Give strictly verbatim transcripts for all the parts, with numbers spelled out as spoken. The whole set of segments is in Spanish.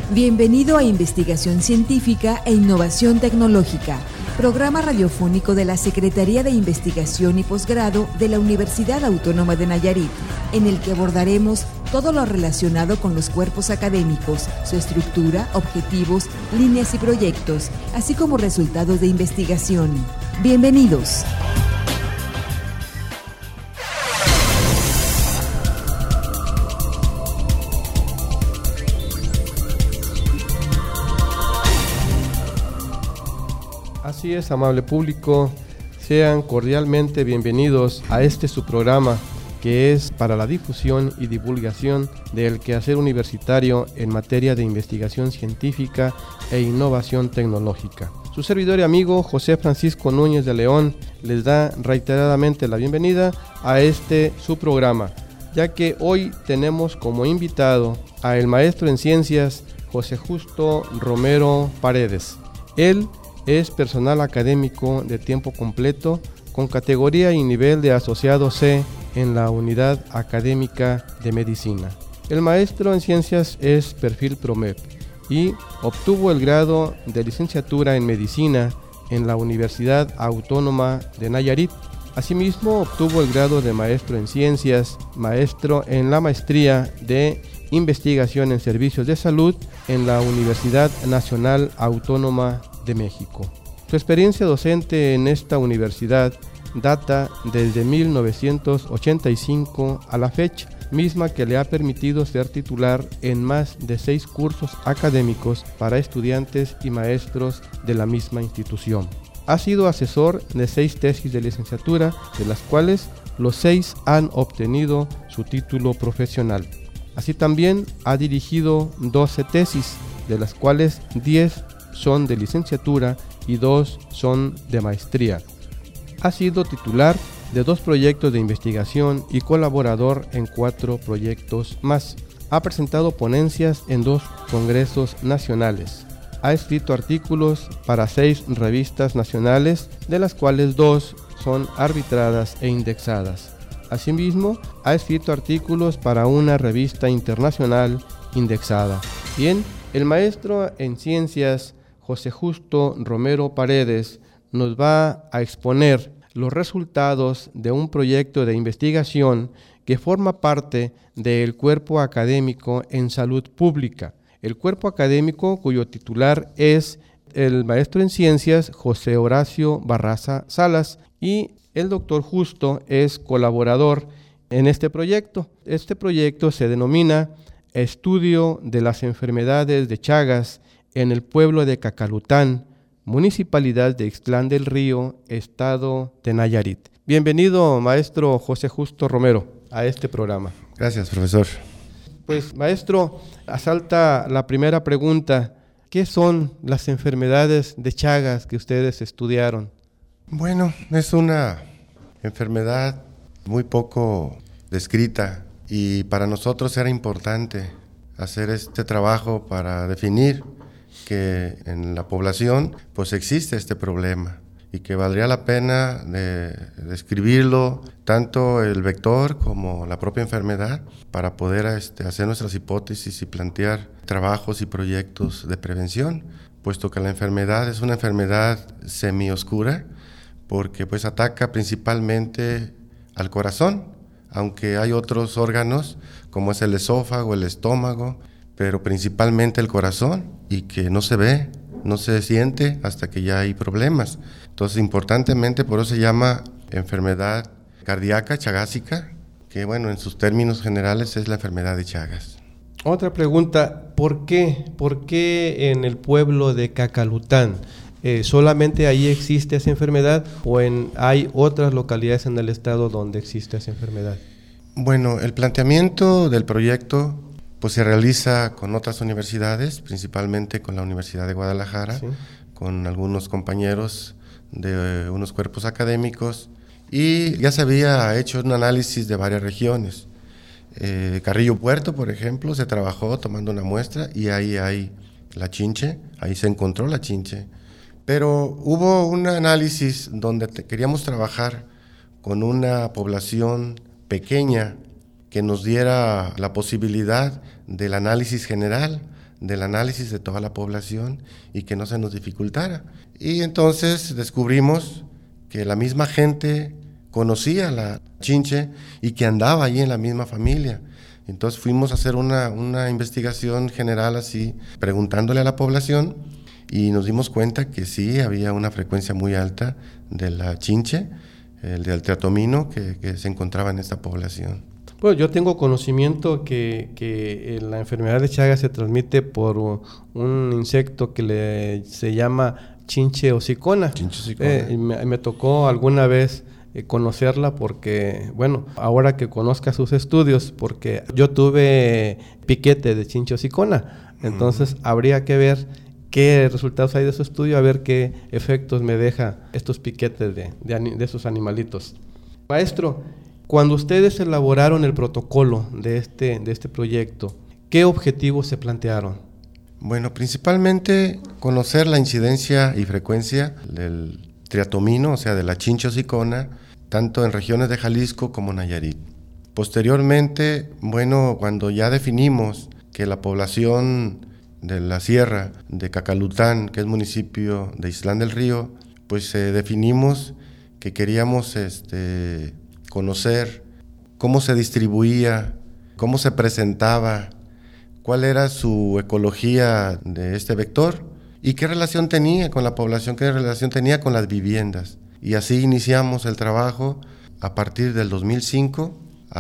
Bienvenido a Investigación Científica e Innovación Tecnológica, programa radiofónico de la Secretaría de Investigación y Posgrado de la Universidad Autónoma de Nayarit, en el que abordaremos todo lo relacionado con los cuerpos académicos, su estructura, objetivos, líneas y proyectos, así como resultados de investigación. Bienvenidos. Así es, amable público, sean cordialmente bienvenidos a este su programa que es para la difusión y divulgación del quehacer universitario en materia de investigación científica e innovación tecnológica. Su servidor y amigo José Francisco Núñez de León les da reiteradamente la bienvenida a este su programa, ya que hoy tenemos como invitado a el maestro en ciencias José Justo Romero Paredes. Él es personal académico de tiempo completo con categoría y nivel de asociado C en la Unidad Académica de Medicina. El maestro en ciencias es perfil PROMEP y obtuvo el grado de licenciatura en Medicina en la Universidad Autónoma de Nayarit. Asimismo, obtuvo el grado de maestro en ciencias, maestro en la maestría de Investigación en Servicios de Salud en la Universidad Nacional Autónoma de México. Su experiencia docente en esta universidad data desde mil novecientos ochenta y cinco a la fecha, misma que le ha permitido ser titular en más de seis cursos académicos para estudiantes y maestros de la misma institución. Ha sido asesor de seis tesis de licenciatura, de las cuales los seis han obtenido su título profesional. Así también ha dirigido doce tesis, de las cuales diez son de licenciatura y dos son de maestría. Ha sido titular de dos proyectos de investigación y colaborador en cuatro proyectos más. Ha presentado ponencias en dos congresos nacionales. Ha escrito artículos para seis revistas nacionales, de las cuales dos son arbitradas e indexadas. Asimismo, ha escrito artículos para una revista internacional indexada. Bien, el maestro en ciencias José Justo Romero Paredes nos va a exponer los resultados de un proyecto de investigación que forma parte del cuerpo académico en salud pública. El cuerpo académico cuyo titular es el maestro en ciencias José Horacio Barraza Salas y el doctor Justo es colaborador en este proyecto. Este proyecto se denomina Estudio de las enfermedades de Chagas en el pueblo de Cacalután, Municipalidad de Ixtlán del Río, Estado de Nayarit. Bienvenido, maestro José Justo Romero, a este programa. Gracias, profesor. Pues, maestro, asalta la primera pregunta. ¿Qué son las enfermedades de Chagas que ustedes estudiaron? Bueno, es una enfermedad muy poco descrita y para nosotros era importante hacer este trabajo para definir que en la población pues existe este problema y que valdría la pena de describirlo tanto el vector como la propia enfermedad para poder este, hacer nuestras hipótesis y plantear trabajos y proyectos de prevención, puesto que la enfermedad es una enfermedad semioscura porque pues ataca principalmente al corazón, aunque hay otros órganos como es el esófago, el estómago, pero principalmente el corazón y que no se ve, no se siente hasta que ya hay problemas. Entonces, importantemente, por eso se llama enfermedad cardíaca chagásica, que bueno, en sus términos generales es la enfermedad de Chagas. Otra pregunta, ¿por qué? ¿Por qué en el pueblo de Cacalután? Eh, ¿Solamente ahí existe esa enfermedad o en, hay otras localidades en el estado donde existe esa enfermedad? Bueno, el planteamiento del proyecto pues se realiza con otras universidades, principalmente con la Universidad de Guadalajara, sí, con algunos compañeros de unos cuerpos académicos, y ya se había hecho un análisis de varias regiones. Eh, Carrillo Puerto, por ejemplo, se trabajó tomando una muestra y ahí hay la chinche, ahí se encontró la chinche. Pero hubo un análisis donde te, queríamos trabajar con una población pequeña que nos diera la posibilidad del análisis general del análisis de toda la población y que no se nos dificultara. Y entonces descubrimos que la misma gente conocía la chinche y que andaba ahí en la misma familia. Entonces fuimos a hacer una, una investigación general así, preguntándole a la población, y nos dimos cuenta que sí, había una frecuencia muy alta de la chinche, el del triatomino, que, que se encontraba en esta población. Bueno, yo tengo conocimiento que, que la enfermedad de Chagas se transmite por un insecto que le, se llama chinche hocicona. Chinche hocicona. Eh, me, me tocó alguna vez eh, conocerla porque, bueno, ahora que conozca sus estudios, porque yo tuve piquete de chinche hocicona, entonces uh-huh. habría que ver qué resultados hay de su estudio, a ver qué efectos me deja estos piquetes de, de, de esos animalitos. Maestro, cuando ustedes elaboraron el protocolo de este, de este proyecto, ¿qué objetivos se plantearon? Bueno, principalmente conocer la incidencia y frecuencia del triatomino, o sea, de la chinche hocicona, tanto en regiones de Jalisco como Nayarit. Posteriormente, bueno, cuando ya definimos que la población de la sierra de Cacalután, que es municipio de Islán del Río, pues eh, definimos que queríamos este, conocer cómo se distribuía, cómo se presentaba, cuál era su ecología de este vector y qué relación tenía con la población, qué relación tenía con las viviendas. Y así iniciamos el trabajo a partir del dos mil cinco,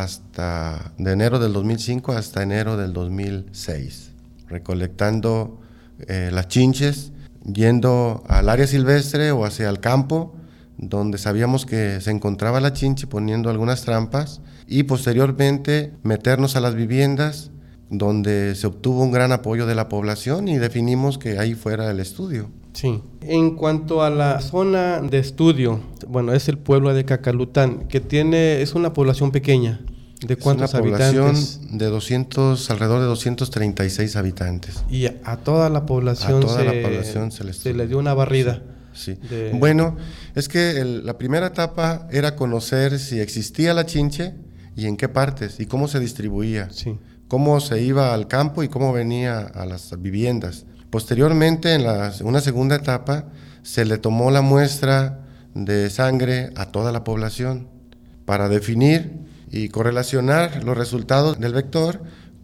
hasta, de enero del dos mil cinco hasta enero del dos mil seis. Recolectando eh, las chinches, yendo al área silvestre o hacia el campo, donde sabíamos que se encontraba la chinche, poniendo algunas trampas, y posteriormente meternos a las viviendas, donde se obtuvo un gran apoyo de la población y definimos que ahí fuera el estudio. Sí. En cuanto a la zona de estudio, bueno, es el pueblo de Cacalután, que tiene, es una población pequeña. ¿De cuántos habitantes? Es una población de doscientos, alrededor de doscientos treinta y seis habitantes. Y a, a toda la población, a toda se, la población se, les se le dio una barrida. Sí. sí. De... Bueno, es que el, la primera etapa era conocer si existía la chinche y en qué partes y cómo se distribuía. Sí. Cómo se iba al campo y cómo venía a las viviendas. Posteriormente, en la, una segunda etapa, se le tomó la muestra de sangre a toda la población para definir y correlacionar los resultados del vector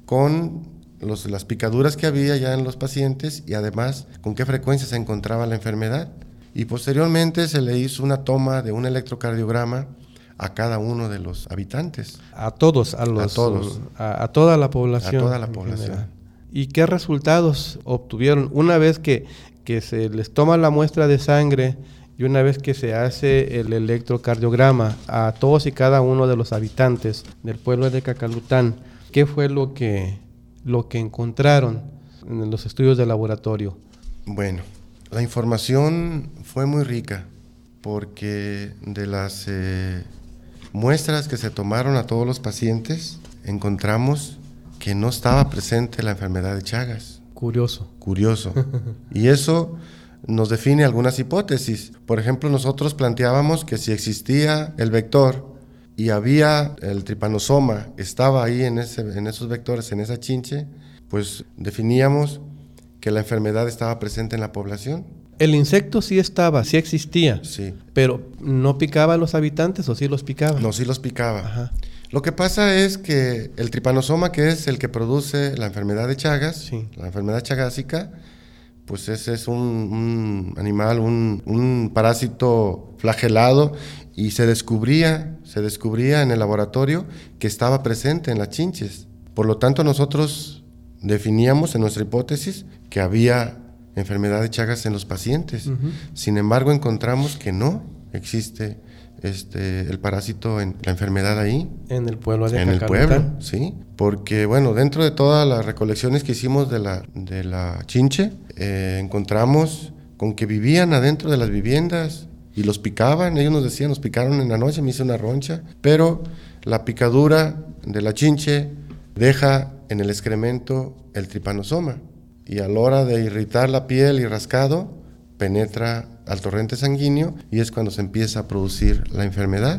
con los, las picaduras que había ya en los pacientes y además con qué frecuencia se encontraba la enfermedad. Y posteriormente se le hizo una toma de un electrocardiograma a cada uno de los habitantes. A todos, a los, a todos, a, a toda la población. A toda la población. ¿Y qué resultados obtuvieron una vez que, que se les toma la muestra de sangre y una vez que se hace el electrocardiograma a todos y cada uno de los habitantes del pueblo de Cacalután? ¿Qué fue lo que, lo que encontraron en los estudios de laboratorio? Bueno, la información fue muy rica porque de las eh, muestras que se tomaron a todos los pacientes encontramos que no estaba presente la enfermedad de Chagas. Curioso. Curioso. Y eso nos define algunas hipótesis. Por ejemplo, nosotros planteábamos que si existía el vector y había el tripanosoma, estaba ahí en, ese, en esos vectores, en esa chinche, pues definíamos que la enfermedad estaba presente en la población. El insecto sí estaba, sí existía. Sí. Pero ¿no picaba a los habitantes o sí los picaba? No, sí los picaba. Ajá. Lo que pasa es que el tripanosoma, que es el que produce la enfermedad de Chagas, sí. la enfermedad chagásica, pues ese es un, un animal, un, un parásito flagelado y se descubría, se descubría en el laboratorio que estaba presente en las chinches. Por lo tanto, nosotros definíamos en nuestra hipótesis que había enfermedad de Chagas en los pacientes. Uh-huh. Sin embargo, encontramos que no existe este el parásito en la enfermedad ahí. En el pueblo de En Cacalután. el pueblo, sí. Porque, bueno, dentro de todas las recolecciones que hicimos de la, de la chinche, eh, encontramos con que vivían adentro de las viviendas y los picaban. Ellos nos decían, nos picaron en la noche, me hice una roncha. Pero la picadura de la chinche deja en el excremento el tripanosoma. Y a la hora de irritar la piel y rascado, penetra al torrente sanguíneo y es cuando se empieza a producir la enfermedad.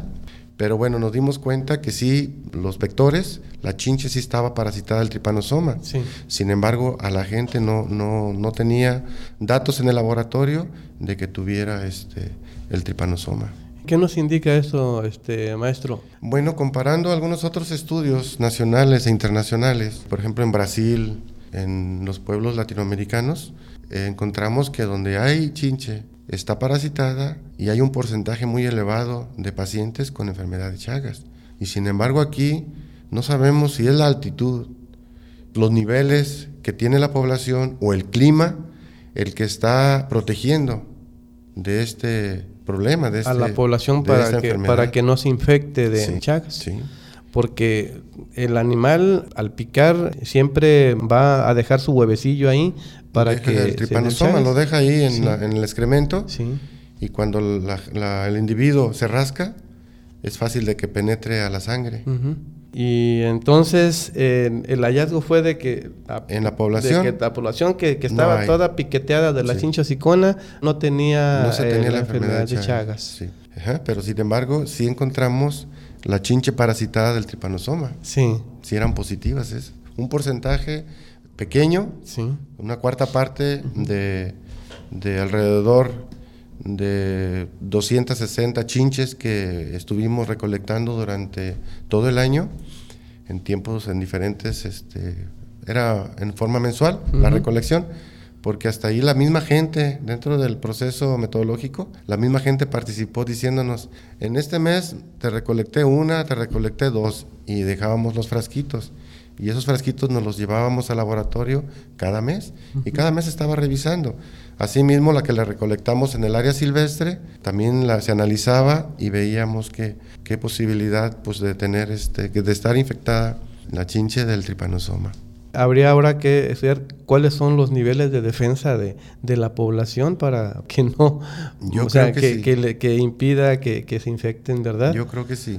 Pero bueno, nos dimos cuenta que sí, los vectores, la chinche sí estaba parasitada del tripanosoma. Sí. Sin embargo, a la gente no, no, no tenía datos en el laboratorio de que tuviera este, el tripanosoma. ¿Qué nos indica eso, este, maestro? Bueno, comparando algunos otros estudios nacionales e internacionales, por ejemplo en Brasil, en los pueblos latinoamericanos, eh, encontramos que donde hay chinche está parasitada y hay un porcentaje muy elevado de pacientes con enfermedad de Chagas. Y sin embargo aquí no sabemos si es la altitud, los niveles que tiene la población o el clima el que está protegiendo de este problema, de este, a la población para que, para que no se infecte de sí, Chagas. Sí. Porque el animal al picar siempre va a dejar su huevecillo ahí para deja que el tripanosoma lo deja ahí en, sí. la, en el excremento, sí. Y cuando la, la, el individuo se rasca es fácil de que penetre a la sangre. Uh-huh. Y entonces eh, el hallazgo fue de que a, en la población de que la población que, que estaba no toda piqueteada de la sí. chincha sicona no tenía, no se tenía eh, la, la enfermedad, enfermedad de Chagas. Sí. Ajá, pero sin embargo sí encontramos la chinche parasitada del tripanosoma. Sí. Sí eran positivas, es un porcentaje pequeño, sí. una cuarta parte uh-huh. de, de alrededor de doscientas sesenta chinches que estuvimos recolectando durante todo el año, en tiempos en diferentes, este, era en forma mensual uh-huh. la recolección, porque hasta ahí la misma gente, dentro del proceso metodológico, la misma gente participó diciéndonos, en este mes te recolecté una, te recolecté dos, y dejábamos los frasquitos, y esos frasquitos nos los llevábamos al laboratorio cada mes, uh-huh. y cada mes estaba revisando. Asimismo, la que le recolectamos en el área silvestre, también la, se analizaba y veíamos que, qué posibilidad pues, de tener, este, de estar infectada la chinche del tripanosoma. Habría ahora que estudiar cuáles son los niveles de defensa de, de la población para que no, Yo o creo sea, que, que, sí. que, le, que impida que, que se infecten, ¿verdad? Yo creo que sí.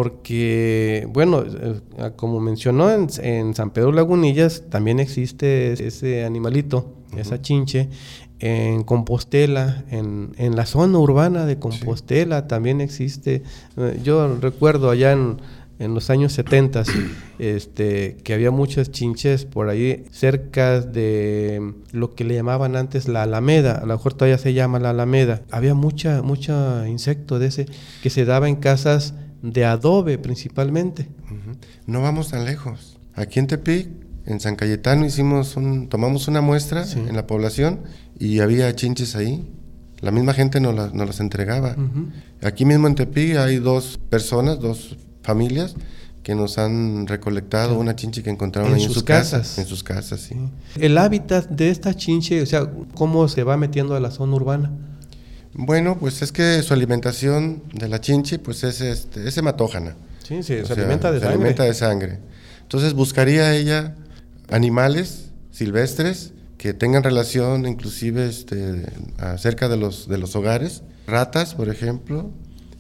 Porque, bueno, eh, como mencionó, en, en San Pedro Lagunillas también existe ese animalito, uh-huh. esa chinche. En Compostela, en, en la zona urbana de Compostela sí. también existe. Eh, yo recuerdo allá en, en los años setenta este, que había muchas chinches por ahí cerca de lo que le llamaban antes la Alameda, a lo mejor todavía se llama la Alameda. Había mucha, mucho insecto de ese que se daba en casas de adobe principalmente. Uh-huh. No vamos tan lejos. Aquí en Tepic, en San Cayetano, hicimos un, tomamos una muestra sí. en la población y había chinches ahí. La misma gente nos, la, nos las entregaba. Uh-huh. Aquí mismo en Tepic hay dos personas, dos familias que nos han recolectado sí. una chinche que encontraron en ahí sus en su casas. casa. En sus casas, sí. sí. El hábitat de esta chinche, o sea, ¿cómo se va metiendo a la zona urbana? Bueno, pues es que su alimentación de la chinche pues es, este, es hematógena. Sí, sí, se sea, alimenta de se sangre. alimenta de sangre. Entonces buscaría ella animales silvestres que tengan relación inclusive este, acerca de los, de los hogares, ratas, por ejemplo,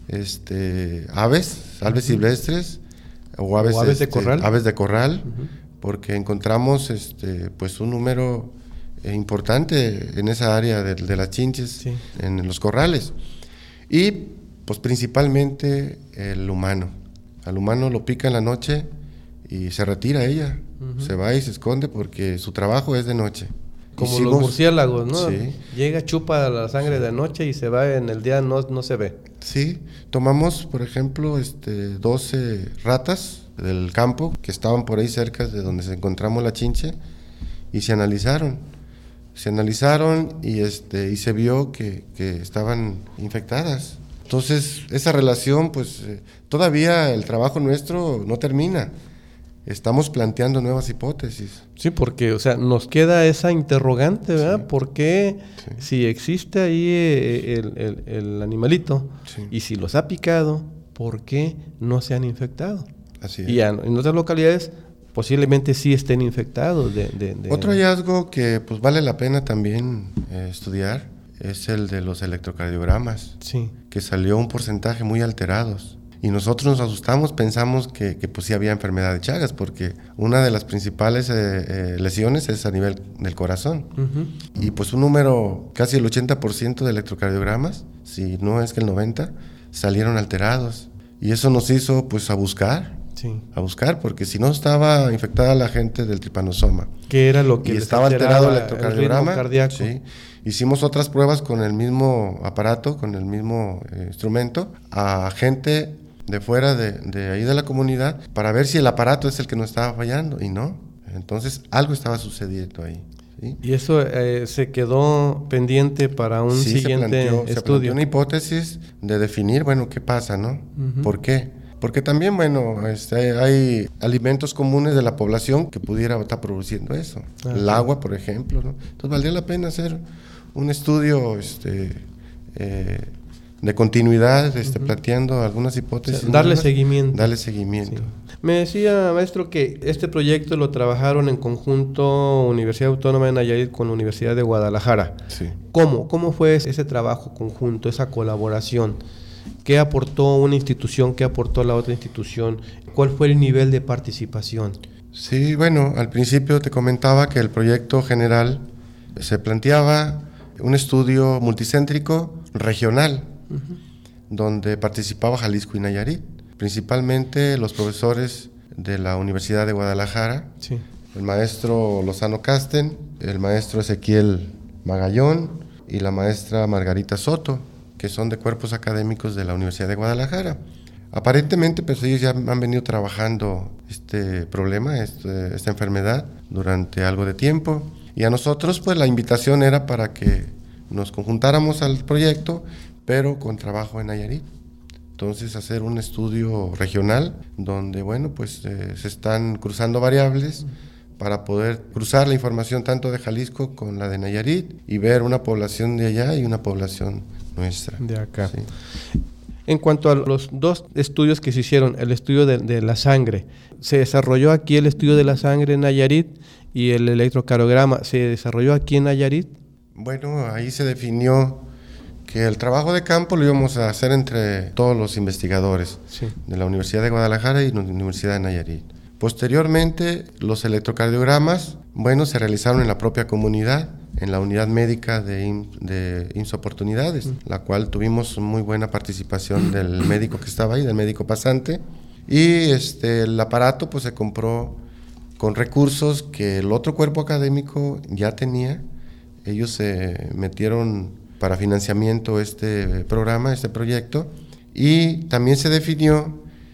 este, aves, aves uh-huh. silvestres o aves, o aves este, de corral, aves de corral uh-huh. porque encontramos este, pues un número eh, importante en esa área de, de las chinches, sí. en los corrales, y pues principalmente el humano. Al humano lo pica en la noche y se retira ella, uh-huh. se va y se esconde porque su trabajo es de noche. Como Hicimos, los murciélagos, ¿no? Sí. Llega, chupa la sangre sí. de noche y se va, en el día no, no se ve. Sí, tomamos, por ejemplo, este, doce ratas del campo que estaban por ahí cerca de donde se encontramos la chinche y se analizaron. Se analizaron y, este, y se vio que, que estaban infectadas. Entonces, esa relación, pues, eh, todavía el trabajo nuestro no termina. Estamos planteando nuevas hipótesis. Sí, porque, o sea, nos queda esa interrogante, ¿verdad? Sí. ¿Por qué sí. si existe ahí el, el, el animalito sí. y si los ha picado, por qué no se han infectado? Así es. Y en, en otras localidades posiblemente sí estén infectados. De, de, de... Otro hallazgo que pues vale la pena también eh, estudiar es el de los electrocardiogramas, sí. que salió un porcentaje muy alterados. Y nosotros nos asustamos, pensamos que, que pues sí había enfermedad de Chagas, porque una de las principales eh, eh, lesiones es a nivel del corazón. Uh-huh. Y pues un número, casi el ochenta por ciento de electrocardiogramas, si no es que el noventa por ciento, salieron alterados. Y eso nos hizo pues a buscar, sí. a buscar, porque si no estaba infectada la gente del tripanosoma. ¿Qué era lo que y estaba alterado el electrocardiograma? El sí. Hicimos otras pruebas con el mismo aparato, con el mismo eh, instrumento, a gente de fuera de, de ahí de la comunidad, para ver si el aparato es el que nos estaba fallando, y no. Entonces algo estaba sucediendo ahí. ¿Sí? Y eso eh, se quedó pendiente para un sí, siguiente se planteó, estudio. Se planteó una hipótesis de definir, bueno, qué pasa, ¿no? Uh-huh. ¿Por qué? Porque también, bueno, este, hay alimentos comunes de la población que pudiera estar produciendo eso. Uh-huh. El agua, por ejemplo, ¿no? Entonces valdría la pena hacer un estudio este, eh, de continuidad, este, uh-huh. planteando algunas hipótesis. O sea, darle nuevas, seguimiento. Darle seguimiento. Sí. Me decía, maestro, que este proyecto lo trabajaron en conjunto Universidad Autónoma de Nayarit con la Universidad de Guadalajara. Sí. ¿Cómo? ¿Cómo fue ese trabajo conjunto, esa colaboración? ¿Qué aportó una institución? ¿Qué aportó la otra institución? ¿Cuál fue el nivel de participación? Sí, bueno, al principio te comentaba que el proyecto general se planteaba un estudio multicéntrico regional, uh-huh. donde participaba Jalisco y Nayarit. Principalmente los profesores de la Universidad de Guadalajara, sí. el maestro Lozano Casten, el maestro Ezequiel Magallón y la maestra Margarita Soto, que son de cuerpos académicos de la Universidad de Guadalajara. Aparentemente, pues ellos ya han venido trabajando este problema, este, esta enfermedad, durante algo de tiempo, y a nosotros pues la invitación era para que nos conjuntáramos al proyecto, pero con trabajo en Nayarit. Entonces, hacer un estudio regional donde, bueno, pues eh, se están cruzando variables para poder cruzar la información tanto de Jalisco con la de Nayarit y ver una población de allá y una población nuestra. De acá. Sí. En cuanto a los dos estudios que se hicieron, el estudio de, de la sangre, ¿se desarrolló aquí el estudio de la sangre en Nayarit y el electrocardiograma se desarrolló aquí en Nayarit? Bueno, ahí se definió que el trabajo de campo lo íbamos a hacer entre todos los investigadores sí. de la Universidad de Guadalajara y la Universidad de Nayarit. Posteriormente, los electrocardiogramas, bueno, se realizaron en la propia comunidad, en la unidad médica de, I M, de I M S S Oportunidades, uh-huh. la cual tuvimos muy buena participación del médico que estaba ahí, del médico pasante, y este, el aparato pues se compró con recursos que el otro cuerpo académico ya tenía. Ellos se metieron para financiamiento este programa, este proyecto, y también se definió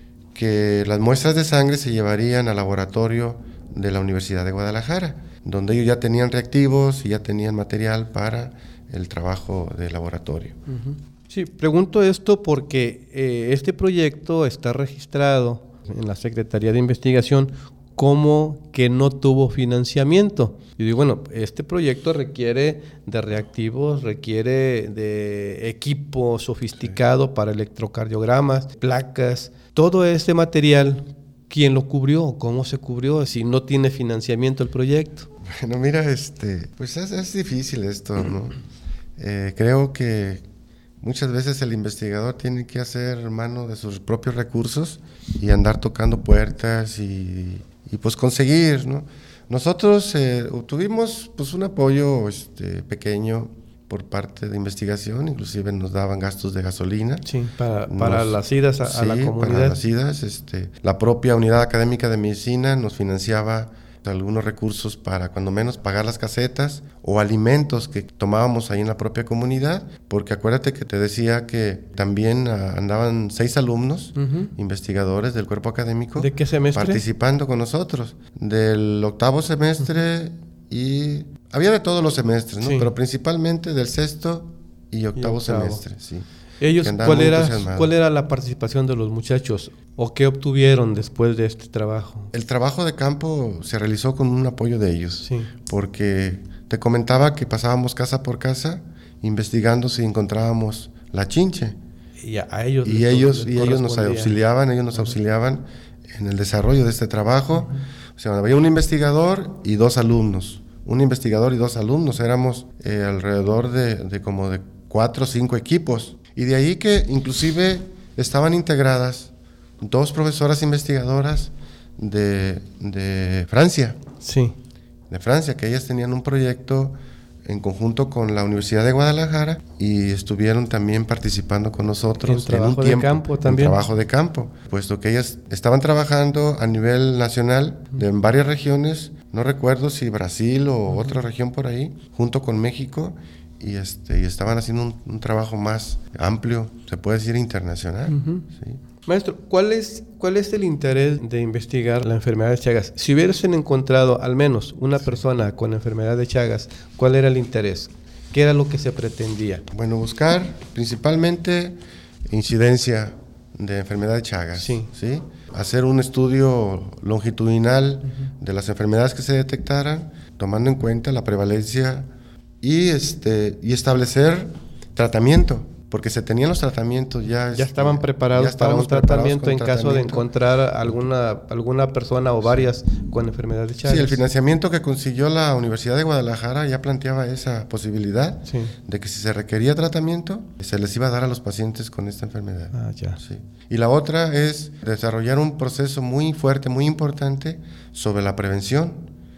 que las muestras de sangre se llevarían al laboratorio de la Universidad de Guadalajara, donde ellos ya tenían reactivos y ya tenían material para el trabajo de laboratorio. Uh-huh. Sí, pregunto esto porque eh, este proyecto está registrado en la Secretaría de Investigación como que no tuvo financiamiento. Y digo, bueno, este proyecto requiere de reactivos, requiere de equipo sofisticado sí. para electrocardiogramas, placas, todo este material. ¿Quién lo cubrió? ¿Cómo se cubrió? Si no tiene financiamiento el proyecto. Bueno, mira, este, pues es, es difícil esto, ¿no? Eh, creo que muchas veces el investigador tiene que hacer mano de sus propios recursos y andar tocando puertas y, y pues conseguir, ¿no? Nosotros eh, obtuvimos pues un apoyo este, pequeño por parte de investigación, inclusive nos daban gastos de gasolina. Sí, para, para nos, las idas a, sí, a la comunidad. para las idas. Este, la propia Unidad Académica de Medicina nos financiaba algunos recursos para cuando menos pagar las casetas o alimentos que tomábamos ahí en la propia comunidad, porque acuérdate que te decía que también uh, andaban seis alumnos, uh-huh. investigadores del cuerpo académico. ¿De qué semestre? Participando con nosotros, del octavo semestre uh-huh. y había de todos los semestres, ¿no? Sí. Pero principalmente del sexto y octavo, y octavo. semestre, sí. Ellos, ¿cuál era, ¿cuál era la participación de los muchachos o qué obtuvieron después de este trabajo? El trabajo de campo se realizó con un apoyo de ellos, sí. porque te comentaba que pasábamos casa por casa investigando si encontrábamos la chinche. Y a, a ellos y ellos y ellos nos auxiliaban, ellos nos uh-huh. auxiliaban en el desarrollo de este trabajo. Uh-huh. O sea, había un investigador y dos alumnos. Un investigador y dos alumnos, éramos eh, alrededor de, de como de cuatro o cinco equipos. Y de ahí que inclusive estaban integradas dos profesoras investigadoras de, de Francia. Sí. De Francia, que ellas tenían un proyecto en conjunto con la Universidad de Guadalajara y estuvieron también participando con nosotros en, trabajo en un tiempo, de campo también. En trabajo de campo, puesto que ellas estaban trabajando a nivel nacional de, en varias regiones, no recuerdo si Brasil o uh-huh. otra región por ahí, junto con México, y, este, y estaban haciendo un, un trabajo más amplio, se puede decir internacional. Uh-huh. ¿Sí? Maestro, ¿cuál es, ¿cuál es el interés de investigar la enfermedad de Chagas? Si hubiesen encontrado al menos una persona con enfermedad de Chagas, ¿cuál era el interés? ¿Qué era lo que se pretendía? Bueno, buscar principalmente incidencia de enfermedad de Chagas. Sí. ¿Sí? Hacer un estudio longitudinal uh-huh. de las enfermedades que se detectaran, tomando en cuenta la prevalencia y, este, y establecer tratamiento. Porque se tenían los tratamientos ya... Ya estaban preparados ya para un tratamiento en caso de encontrar alguna, alguna persona o varias con enfermedad de Chagas. Sí, el financiamiento que consiguió la Universidad de Guadalajara ya planteaba esa posibilidad sí. de que si se requería tratamiento, se les iba a dar a los pacientes con esta enfermedad. Ah, ya. Sí. Y la otra es desarrollar un proceso muy fuerte, muy importante sobre la prevención,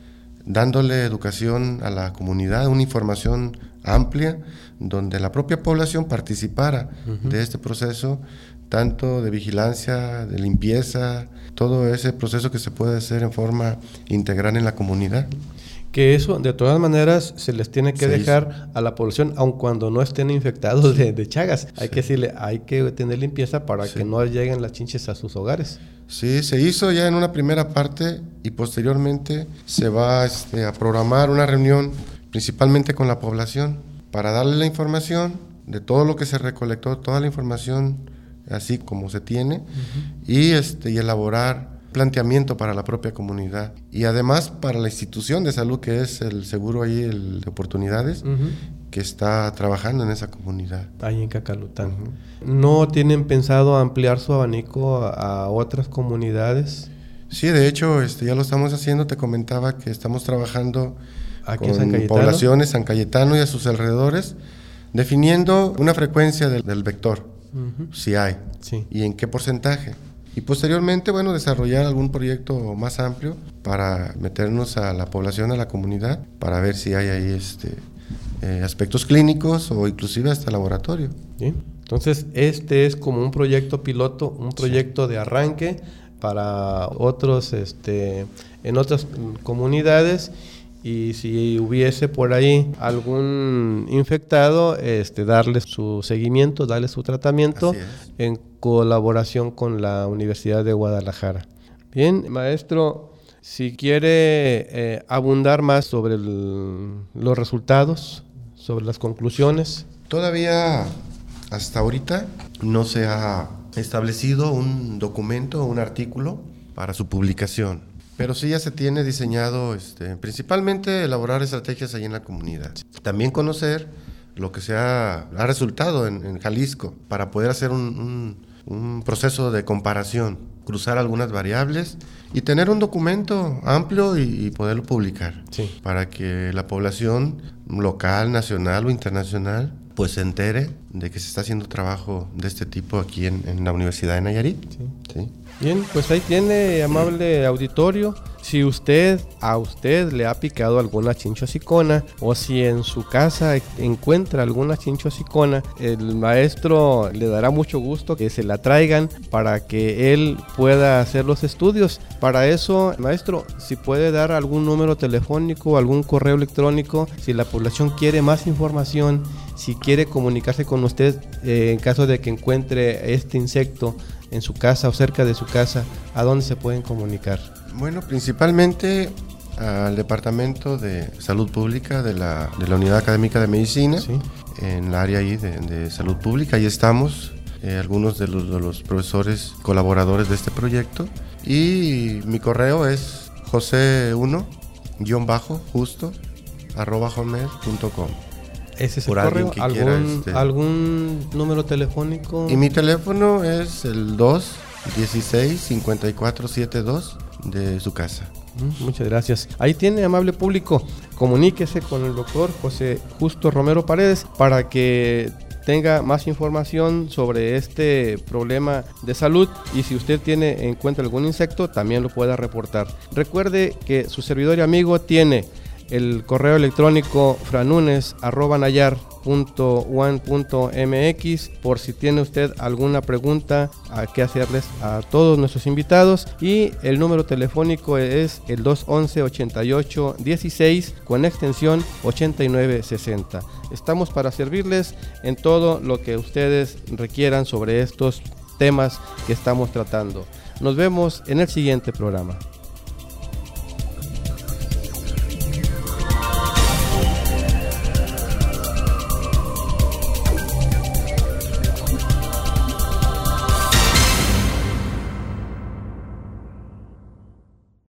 dándole educación a la comunidad, una información amplia, donde la propia población participara uh-huh. de este proceso, tanto de vigilancia, de limpieza, todo ese proceso que se puede hacer en forma integral en la comunidad. Que eso, de todas maneras, se les tiene que sí. dejar a la población, aun cuando no estén infectados sí. de, de Chagas. Hay sí. que decirle, hay que tener limpieza para sí. que no lleguen las chinches a sus hogares. Sí, se hizo ya en una primera parte y posteriormente se va este, a programar una reunión principalmente con la población para darle la información de todo lo que se recolectó, toda la información así como se tiene uh-huh. y, este, y elaborar planteamiento para la propia comunidad y además para la institución de salud que es el seguro ahí el de oportunidades uh-huh. que está trabajando en esa comunidad. Ahí en Cacalután. Uh-huh. ¿No tienen pensado ampliar su abanico a, a otras comunidades? Sí, de hecho este, ya lo estamos haciendo, te comentaba que estamos trabajando Aquí con en San Cayetano. poblaciones San Cayetano y a sus alrededores, definiendo una frecuencia del, del vector, uh-huh. si hay, sí. y en qué porcentaje. Y posteriormente, bueno, desarrollar algún proyecto más amplio para meternos a la población, a la comunidad, para ver si hay ahí este, eh, aspectos clínicos o inclusive hasta laboratorio. ¿Sí? Entonces, este es como un proyecto piloto, un proyecto sí. de arranque para otros, este, en otras comunidades. Y si hubiese por ahí algún infectado, este, darle su seguimiento, darle su tratamiento en colaboración con la Universidad de Guadalajara. Bien, maestro, si quiere eh, abundar más sobre el, los resultados, sobre las conclusiones. Todavía hasta ahorita no se ha establecido un documento o un artículo para su publicación. Pero sí ya se tiene diseñado, este, principalmente elaborar estrategias ahí en la comunidad. También conocer lo que se ha, ha resultado en, en Jalisco para poder hacer un, un, un proceso de comparación, cruzar algunas variables y tener un documento amplio y, y poderlo publicar. Sí. Para que la población local, nacional o internacional pues se entere de que se está haciendo trabajo de este tipo aquí en, en la Universidad de Nayarit. Sí. ¿Sí? Bien, pues ahí tiene, amable auditorio. Si usted, a usted le ha picado alguna chinchosicona o si en su casa encuentra alguna chinchosicona, el maestro le dará mucho gusto que se la traigan para que él pueda hacer los estudios. Para eso, maestro, si puede dar algún número telefónico, algún correo electrónico, si la población quiere más información, si quiere comunicarse con usted eh, en caso de que encuentre este insecto en su casa o cerca de su casa, ¿a dónde se pueden comunicar? Bueno, principalmente al Departamento de Salud Pública de la, de la Unidad Académica de Medicina, ¿sí? En el área ahí de, de Salud Pública, ahí estamos, eh, algunos de los, de los profesores colaboradores de este proyecto, y mi correo es jose uno guión bajo justo arroba hotmail punto com. Ese es el correo. ¿Algún, quiera, este... ¿Algún número telefónico? Y mi teléfono es el dos dieciséis cincuenta y cuatro setenta y dos de su casa. Muchas gracias. Ahí tiene, amable público, comuníquese con el doctor José Justo Romero Paredes para que tenga más información sobre este problema de salud y si usted tiene en cuenta algún insecto, también lo pueda reportar. Recuerde que su servidor y amigo tiene el correo electrónico franunes arroba nayar punto u a n punto m x por si tiene usted alguna pregunta a que hacerles a todos nuestros invitados, y el número telefónico es el dos once ochenta y ocho dieciséis con extensión ochenta y nueve sesenta. Estamos para servirles en todo lo que ustedes requieran sobre estos temas que estamos tratando. Nos vemos en el siguiente programa.